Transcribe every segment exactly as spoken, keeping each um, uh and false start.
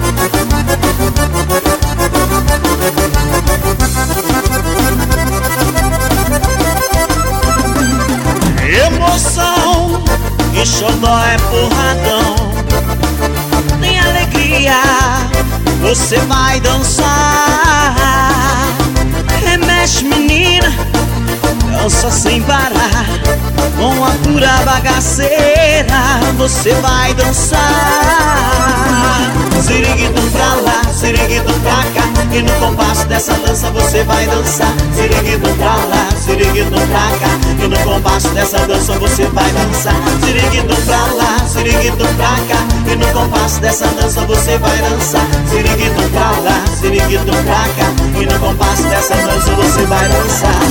Emoção e xodó é porradão. Tem alegria, você vai dançar. Remexe menina, dança sem parar. Com a pura bagaceira você vai dançar. Siriguidum pra lá, siriguidum pra cá, e no compasso dessa dança você vai dançar. Siriguidum pra lá, siriguidum pra cá, e no compasso dessa dança você vai dançar. Siriguidum pra lá, siriguidum pra cá, e no compasso dessa dança você vai dançar. Siriguidum pra lá, siriguidum pra cá, e no compasso dessa dança você vai dançar.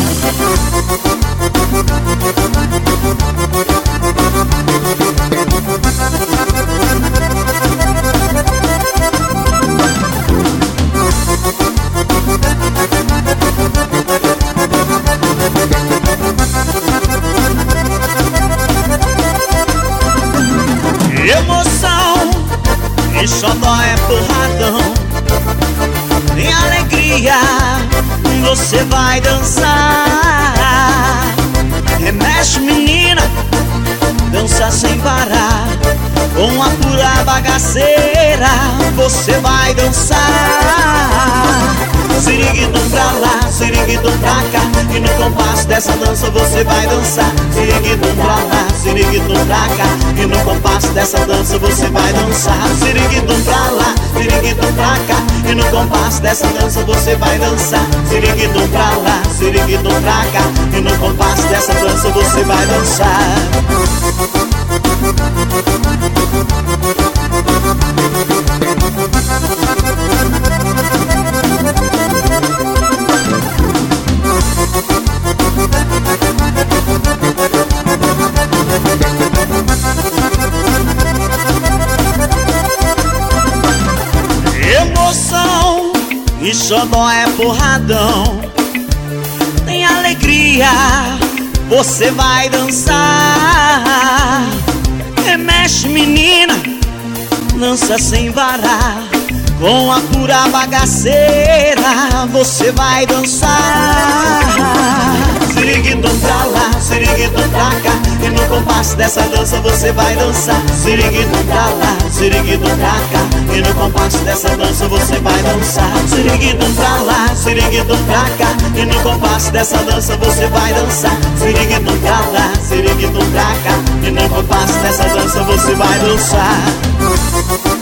Emoção e xodó é porradão. Tem alegria, você vai dançar. Remexe menina, dança sem parar. Com a pura bagaceira você vai dançar. Siriguidum pra lá, siriguidum pra cá, e no compasso dessa dança você vai dançar. Siriguidum pra lá, siriguidum pra cá, e no compasso dessa dança você vai dançar. Siriguidum pra lá, siriguidum pra cá, e no compasso dessa dança você vai dançar. Siriguidum pra lá, siriguidum pra cá, e no compasso dessa dança você vai dançar. Emoção e xodó é porradão. Tem alegria, você vai dançar. Remexe menina, dança sem varar. Com a pura bagaceira você vai dançar. Siriguidum pra lá, siriguidum pra cá, e no compasso dessa dança você vai dançar. Siriguidum pra lá, siriguidum pra cá, e no compasso dessa dança você vai dançar. Siriguidum pra lá, siriguidum pra cá, e no compasso dessa dança você vai dançar. Siriguidum pra lá, siriguidum pra cá, e no compasso dessa dança você vai dançar.